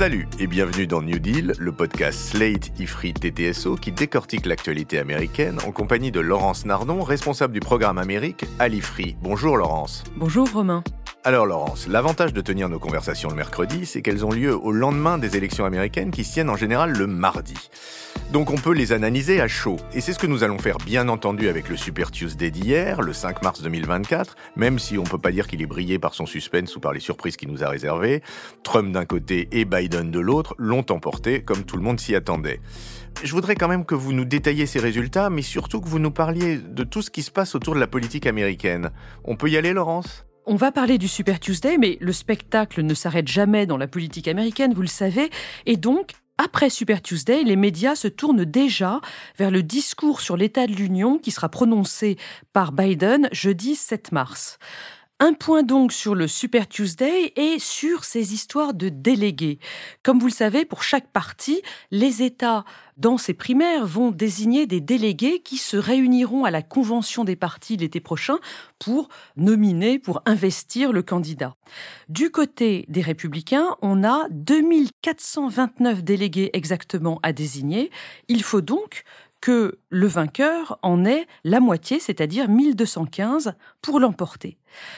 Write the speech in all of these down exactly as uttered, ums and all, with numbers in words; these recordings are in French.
Salut et bienvenue dans New Deal, le podcast Slate Ifri T T S O qui décortique l'actualité américaine en compagnie de Laurence Nardon, responsable du programme Amérique à l'Ifri. Bonjour Laurence. Bonjour Romain. Alors Laurence, l'avantage de tenir nos conversations le mercredi, c'est qu'elles ont lieu au lendemain des élections américaines qui se tiennent en général le mardi. Donc on peut les analyser à chaud. Et c'est ce que nous allons faire bien entendu avec le Super Tuesday d'hier, le cinq mars deux mille vingt-quatre, même si on peut pas dire qu'il est brillé par son suspense ou par les surprises qu'il nous a réservées. Trump d'un côté et Biden de l'autre l'ont emporté comme tout le monde s'y attendait. Je voudrais quand même que vous nous détailliez ces résultats, mais surtout que vous nous parliez de tout ce qui se passe autour de la politique américaine. On peut y aller, Laurence ? On va parler du Super Tuesday, mais le spectacle ne s'arrête jamais dans la politique américaine, vous le savez, et donc, après Super Tuesday, les médias se tournent déjà vers le discours sur l'état de l'Union qui sera prononcé par Biden jeudi sept mars. Un point donc sur le Super Tuesday et sur ces histoires de délégués. Comme vous le savez, pour chaque parti, les États, dans ces primaires, vont désigner des délégués qui se réuniront à la convention des partis l'été prochain pour nominer, pour investir le candidat. Du côté des Républicains, on a deux mille quatre cent vingt-neuf délégués exactement à désigner. Il faut donc que le vainqueur en ait la moitié, c'est-à-dire mille deux cent quinze, pour l'emporter.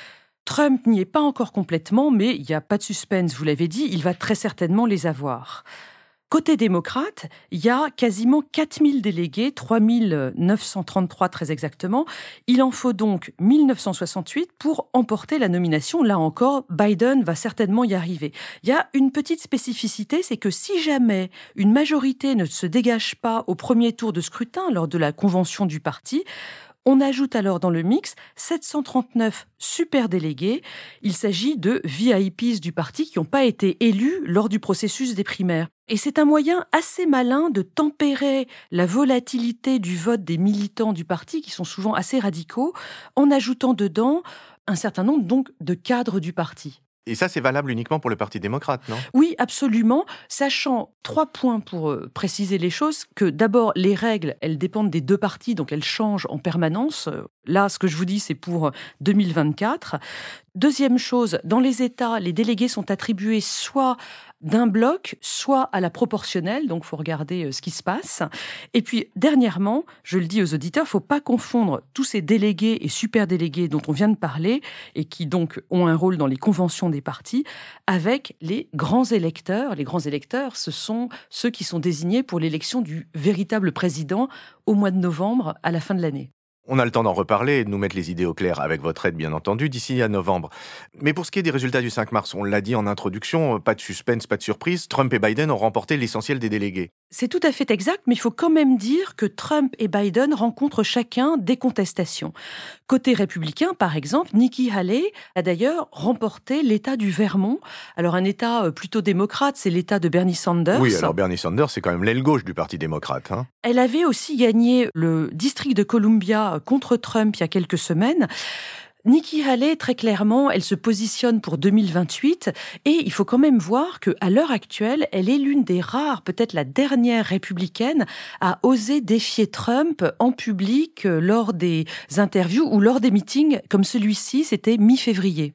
Trump n'y est pas encore complètement, mais il n'y a pas de suspense, vous l'avez dit, il va très certainement les avoir. Côté démocrate, il y a quasiment quatre mille délégués, trois mille neuf cent trente-trois très exactement. Il en faut donc mille neuf cent soixante-huit pour emporter la nomination. Là encore, Biden va certainement y arriver. Il y a une petite spécificité, c'est que si jamais une majorité ne se dégage pas au premier tour de scrutin lors de la convention du parti, on ajoute alors dans le mix sept cent trente-neuf superdélégués. Il s'agit de V I Ps du parti qui n'ont pas été élus lors du processus des primaires. Et c'est un moyen assez malin de tempérer la volatilité du vote des militants du parti, qui sont souvent assez radicaux, en ajoutant dedans un certain nombre donc de cadres du parti. Et ça, c'est valable uniquement pour le Parti démocrate, non ? Oui, absolument. Sachant trois points pour euh, préciser les choses, que d'abord, les règles, elles dépendent des deux partis, donc elles changent en permanence. Là, ce que je vous dis, c'est pour deux mille vingt-quatre. Deuxième chose, dans les États, les délégués sont attribués soit d'un bloc, soit à la proportionnelle, donc il faut regarder ce qui se passe. Et puis, dernièrement, je le dis aux auditeurs, il ne faut pas confondre tous ces délégués et superdélégués dont on vient de parler, et qui donc ont un rôle dans les conventions des partis, avec les grands électeurs. Les grands électeurs, ce sont ceux qui sont désignés pour l'élection du véritable président au mois de novembre, à la fin de l'année. On a le temps d'en reparler et de nous mettre les idées au clair, avec votre aide bien entendu, d'ici à novembre. Mais pour ce qui est des résultats du cinq mars, on l'a dit en introduction, pas de suspense, pas de surprise, Trump et Biden ont remporté l'essentiel des délégués. C'est tout à fait exact, mais il faut quand même dire que Trump et Biden rencontrent chacun des contestations. Côté républicain, par exemple, Nikki Haley a d'ailleurs remporté l'État du Vermont. Alors un État plutôt démocrate, c'est l'État de Bernie Sanders. Oui, alors Bernie Sanders, c'est quand même l'aile gauche du Parti démocrate. Hein. Elle avait aussi gagné le district de Columbia contre Trump il y a quelques semaines. Nikki Haley, très clairement, elle se positionne pour deux mille vingt-huit et il faut quand même voir qu'à l'heure actuelle, elle est l'une des rares, peut-être la dernière républicaine à oser défier Trump en public lors des interviews ou lors des meetings comme celui-ci, c'était mi-février.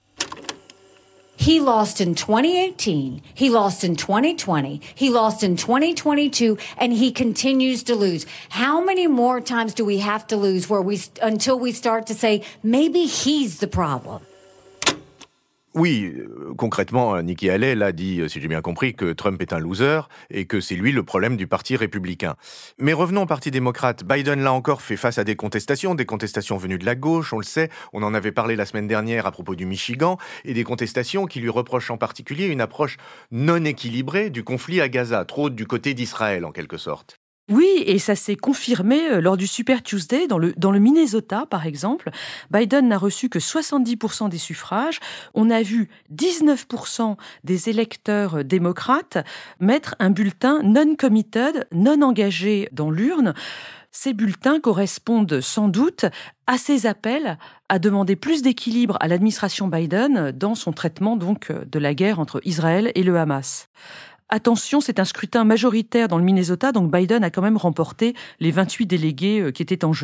He lost in twenty eighteen, he lost in twenty twenty, he lost in twenty twenty-two, and he continues to lose. How many more times do we have to lose where we until we start to say maybe he's the problem? Oui, euh, concrètement, Nikki Haley l'a dit, si j'ai bien compris, que Trump est un loser et que c'est lui le problème du Parti républicain. Mais revenons au Parti démocrate. Biden, là encore, fait face à des contestations, des contestations venues de la gauche, on le sait. On en avait parlé la semaine dernière à propos du Michigan, et des contestations qui lui reprochent en particulier une approche non équilibrée du conflit à Gaza, trop du côté d'Israël, en quelque sorte. Oui, et ça s'est confirmé lors du Super Tuesday, dans le, dans le Minnesota, par exemple. Biden n'a reçu que soixante-dix pour cent des suffrages. On a vu dix-neuf pour cent des électeurs démocrates mettre un bulletin non-committed, non engagé dans l'urne. Ces bulletins correspondent sans doute à ces appels à demander plus d'équilibre à l'administration Biden dans son traitement donc de la guerre entre Israël et le Hamas. Attention, c'est un scrutin majoritaire dans le Minnesota, donc Biden a quand même remporté les vingt-huit délégués qui étaient en jeu.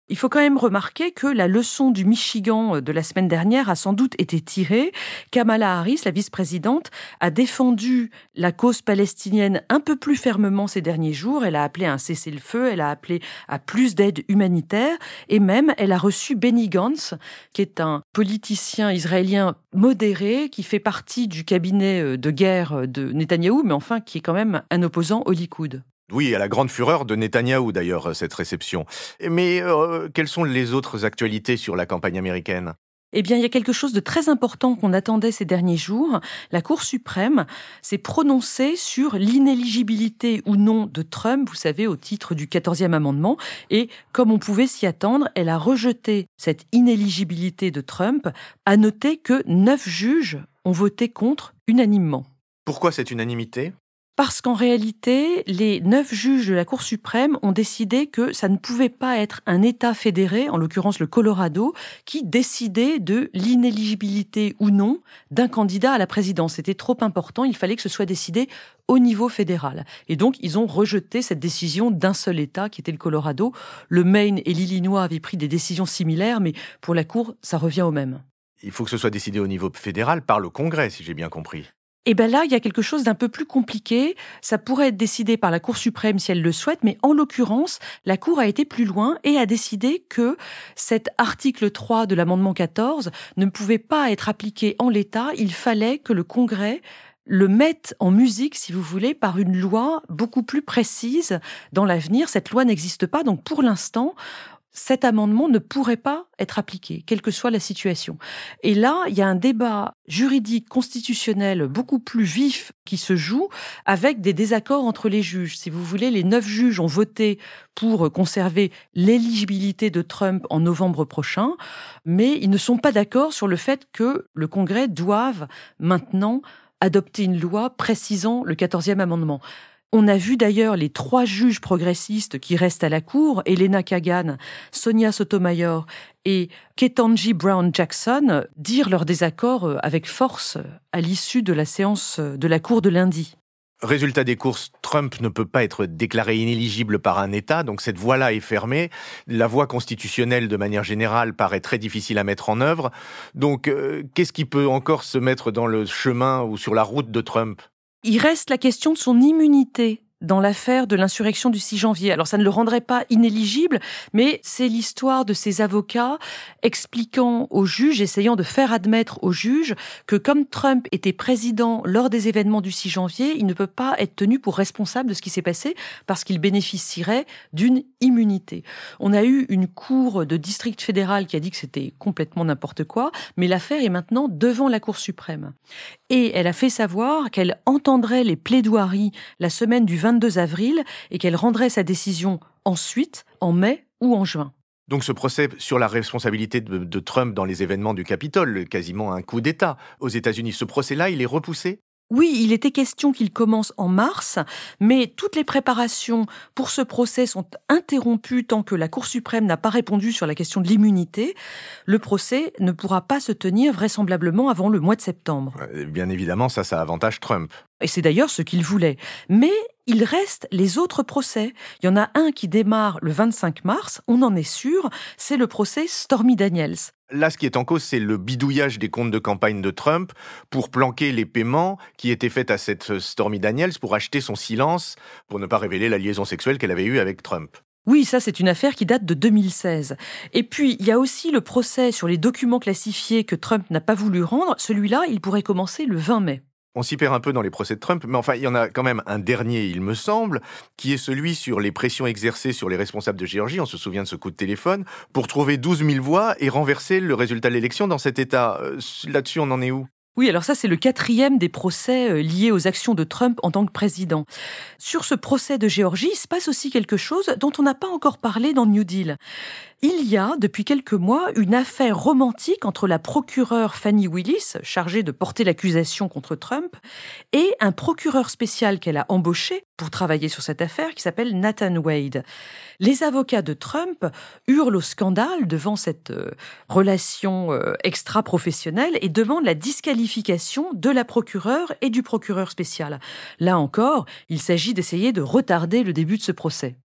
Il faut quand même remarquer que la leçon du Michigan de la semaine dernière a sans doute été tirée. Kamala Harris, la vice-présidente, a défendu la cause palestinienne un peu plus fermement ces derniers jours. Elle a appelé à un cessez-le-feu, elle a appelé à plus d'aide humanitaire et même elle a reçu Benny Gantz, qui est un politicien israélien modéré qui fait partie du cabinet de guerre de Netanyahou, mais enfin qui est quand même un opposant au Likoud. Oui, à la grande fureur de Netanyahou d'ailleurs, cette réception. Mais euh, quelles sont les autres actualités sur la campagne américaine ? Eh bien, il y a quelque chose de très important qu'on attendait ces derniers jours. La Cour suprême s'est prononcée sur l'inéligibilité ou non de Trump, vous savez, au titre du quatorzième amendement. Et comme on pouvait s'y attendre, elle a rejeté cette inéligibilité de Trump. À noter que neuf juges ont voté contre unanimement. Pourquoi cette unanimité ? Parce qu'en réalité, les neuf juges de la Cour suprême ont décidé que ça ne pouvait pas être un État fédéré, en l'occurrence le Colorado, qui décidait de l'inéligibilité ou non d'un candidat à la présidence. C'était trop important, il fallait que ce soit décidé au niveau fédéral. Et donc, ils ont rejeté cette décision d'un seul État, qui était le Colorado. Le Maine et l'Illinois avaient pris des décisions similaires, mais pour la Cour, ça revient au même. Il faut que ce soit décidé au niveau fédéral par le Congrès, si j'ai bien compris. Et bien là, il y a quelque chose d'un peu plus compliqué. Ça pourrait être décidé par la Cour suprême si elle le souhaite, mais en l'occurrence, la Cour a été plus loin et a décidé que cet article trois de l'amendement quatorze ne pouvait pas être appliqué en l'état. Il fallait que le Congrès le mette en musique, si vous voulez, par une loi beaucoup plus précise dans l'avenir. Cette loi n'existe pas, donc pour l'instant, cet amendement ne pourrait pas être appliqué, quelle que soit la situation. Et là, il y a un débat juridique, constitutionnel beaucoup plus vif qui se joue avec des désaccords entre les juges. Si vous voulez, les neuf juges ont voté pour conserver l'éligibilité de Trump en novembre prochain, mais ils ne sont pas d'accord sur le fait que le Congrès doive maintenant adopter une loi précisant le quatorzième amendement. On a vu d'ailleurs les trois juges progressistes qui restent à la Cour, Elena Kagan, Sonia Sotomayor et Ketanji Brown Jackson, dire leur désaccord avec force à l'issue de la séance de la Cour de lundi. Résultat des courses, Trump ne peut pas être déclaré inéligible par un État, donc cette voie-là est fermée. La voie constitutionnelle, de manière générale, paraît très difficile à mettre en œuvre. Donc, euh, qu'est-ce qui peut encore se mettre dans le chemin ou sur la route de Trump ? Il reste la question de son immunité dans l'affaire de l'insurrection du six janvier. Alors ça ne le rendrait pas inéligible, mais c'est l'histoire de ces avocats expliquant aux juges, essayant de faire admettre aux juges que comme Trump était président lors des événements du six janvier, il ne peut pas être tenu pour responsable de ce qui s'est passé parce qu'il bénéficierait d'une immunité. On a eu une cour de district fédéral qui a dit que c'était complètement n'importe quoi, mais l'affaire est maintenant devant la Cour suprême. Et elle a fait savoir qu'elle entendrait les plaidoiries la semaine du vingt-deux avril et qu'elle rendrait sa décision ensuite, en mai ou en juin. Donc ce procès sur la responsabilité de, de Trump dans les événements du Capitole, quasiment un coup d'État aux États-Unis, ce procès-là, il est repoussé ? Oui, il était question qu'il commence en mars, mais toutes les préparations pour ce procès sont interrompues tant que la Cour suprême n'a pas répondu sur la question de l'immunité. Le procès ne pourra pas se tenir vraisemblablement avant le mois de septembre. Bien évidemment, ça, ça avantage Trump. Et c'est d'ailleurs ce qu'il voulait. Mais il reste les autres procès. Il y en a un qui démarre le vingt-cinq mars, on en est sûr, c'est le procès Stormy Daniels. Là, ce qui est en cause, c'est le bidouillage des comptes de campagne de Trump pour planquer les paiements qui étaient faits à cette Stormy Daniels pour acheter son silence, pour ne pas révéler la liaison sexuelle qu'elle avait eue avec Trump. Oui, ça c'est une affaire qui date de deux mille seize. Et puis, il y a aussi le procès sur les documents classifiés que Trump n'a pas voulu rendre. Celui-là, il pourrait commencer le vingt mai. On s'y perd un peu dans les procès de Trump, mais enfin, il y en a quand même un dernier, il me semble, qui est celui sur les pressions exercées sur les responsables de Géorgie, on se souvient de ce coup de téléphone, pour trouver douze mille voix et renverser le résultat de l'élection dans cet État. Là-dessus, on en est où ? Oui, alors ça, c'est le quatrième des procès liés aux actions de Trump en tant que président. Sur ce procès de Géorgie, il se passe aussi quelque chose dont on n'a pas encore parlé dans New Deal. Il y a, depuis quelques mois, une affaire romantique entre la procureure Fannie Willis, chargée de porter l'accusation contre Trump, et un procureur spécial qu'elle a embauché pour travailler sur cette affaire, qui s'appelle Nathan Wade. Les avocats de Trump hurlent au scandale devant cette euh, relation euh, extra-professionnelle et demandent la disqualification de la procureure et du procureur spécial. Là encore, il s'agit d'essayer de retarder le début de ce procès.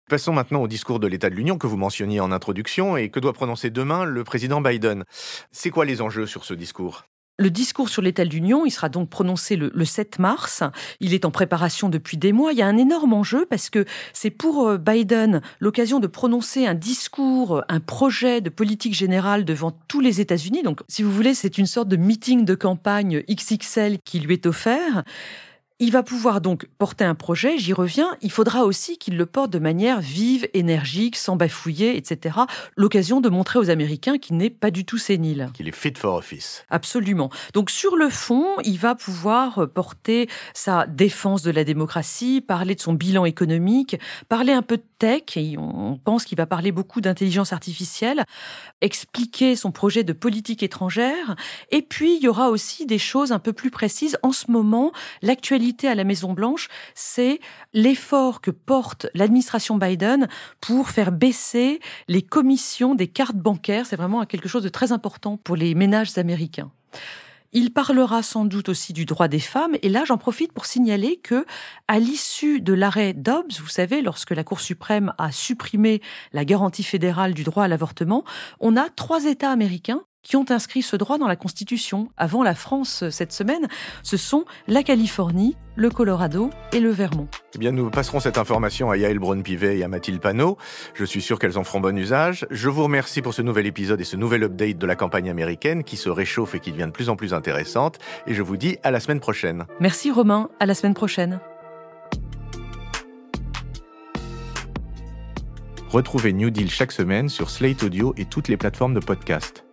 Passons maintenant au discours de l'État de l'Union que vous mentionniez en introduction et que doit prononcer demain le président Biden. C'est quoi les enjeux sur ce discours ? Le discours sur l'état de l'Union, il sera donc prononcé le, le sept mars. Il est en préparation depuis des mois. Il y a un énorme enjeu parce que c'est pour Biden l'occasion de prononcer un discours, un projet de politique générale devant tous les États-Unis. Donc, si vous voulez, c'est une sorte de meeting de campagne X X L qui lui est offert. Il va pouvoir donc porter un projet, j'y reviens. Il faudra aussi qu'il le porte de manière vive, énergique, sans bafouiller, et cetera. L'occasion de montrer aux Américains qu'il n'est pas du tout sénile. Qu'il est fit for office. Absolument. Donc sur le fond, il va pouvoir porter sa défense de la démocratie, parler de son bilan économique, parler un peu de tech, et on pense qu'il va parler beaucoup d'intelligence artificielle, expliquer son projet de politique étrangère. Et puis, il y aura aussi des choses un peu plus précises. En ce moment, l'actualité à la Maison-Blanche, c'est l'effort que porte l'administration Biden pour faire baisser les commissions des cartes bancaires. C'est vraiment quelque chose de très important pour les ménages américains. Il parlera sans doute aussi du droit des femmes. Et là, j'en profite pour signaler que, à l'issue de l'arrêt Dobbs, vous savez, lorsque la Cour suprême a supprimé la garantie fédérale du droit à l'avortement, on a trois États américains qui ont inscrit ce droit dans la Constitution avant la France cette semaine. Ce sont la Californie, le Colorado et le Vermont. Eh bien, nous passerons cette information à Yael Braun-Pivet et à Mathilde Panot. Je suis sûr qu'elles en feront bon usage. Je vous remercie pour ce nouvel épisode et ce nouvel update de la campagne américaine qui se réchauffe et qui devient de plus en plus intéressante. Et je vous dis à la semaine prochaine. Merci Romain, à la semaine prochaine. Retrouvez New Deal chaque semaine sur Slate Audio et toutes les plateformes de podcast.